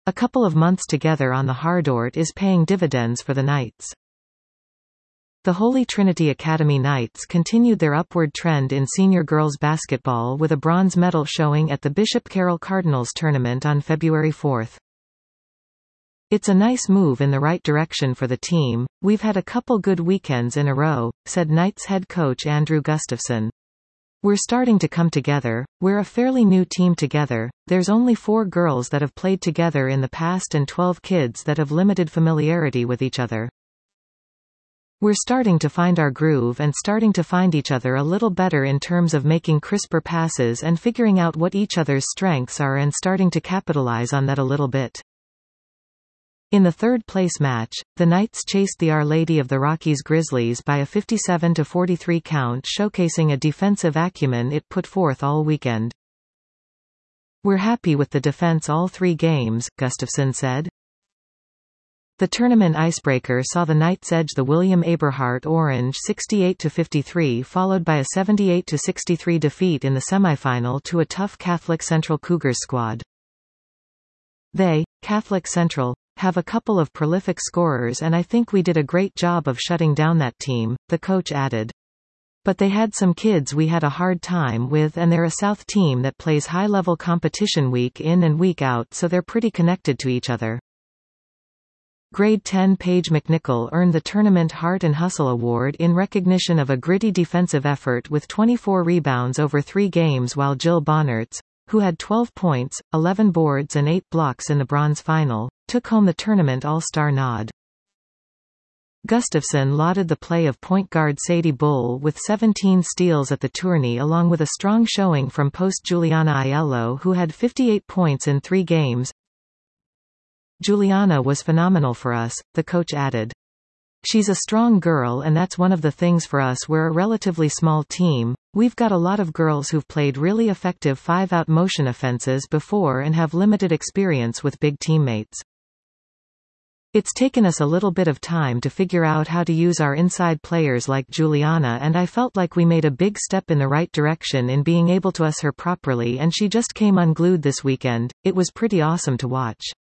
A couple of months together on the Hardort is paying dividends for the Knights. The Holy Trinity Academy Knights continued their upward trend in senior girls basketball with a bronze medal showing at the Bishop Carroll Cardinals tournament on February 4. "It's a nice move in the right direction for the team. We've had a couple good weekends in a row," said Knights head coach Andrew Gustafson. "We're starting to come together. We're a fairly new team together. There's only 4 girls that have played together in the past and 12 kids that have limited familiarity with each other. We're starting to find our groove and starting to find each other a little better in terms of making crisper passes and figuring out what each other's strengths are and starting to capitalize on that a little bit." In the third-place match, the Knights chased the Our Lady of the Rockies Grizzlies by a 57-43 count, showcasing a defensive acumen it put forth all weekend. "We're happy with the defense all 3 games," Gustafson said. The tournament icebreaker saw the Knights edge the William Aberhart Orange 68-53, followed by a 78-63 defeat in the semifinal to a tough Catholic Central Cougars squad. "They, Catholic Central, have a couple of prolific scorers and I think we did a great job of shutting down that team," the coach added. "But they had some kids we had a hard time with and they're a South team that plays high-level competition week in and week out, so they're pretty connected to each other." Grade 10 Paige McNichol earned the Tournament Heart and Hustle Award in recognition of a gritty defensive effort with 24 rebounds over 3 games, while Jill Bonnertz, who had 12 points, 11 boards and 8 blocks in the bronze final, took home the tournament All-Star nod. Gustafson lauded the play of point guard Sadie Bull with 17 steals at the tourney, along with a strong showing from post Juliana Aiello, who had 58 points in 3 games. "Juliana was phenomenal for us," the coach added. "She's a strong girl and that's one of the things for us. We're a relatively small team. We've got a lot of girls who've played really effective 5-out motion offenses before and have limited experience with big teammates. It's taken us a little bit of time to figure out how to use our inside players like Juliana, and I felt like we made a big step in the right direction in being able to use her properly, and she just came unglued this weekend. It was pretty awesome to watch."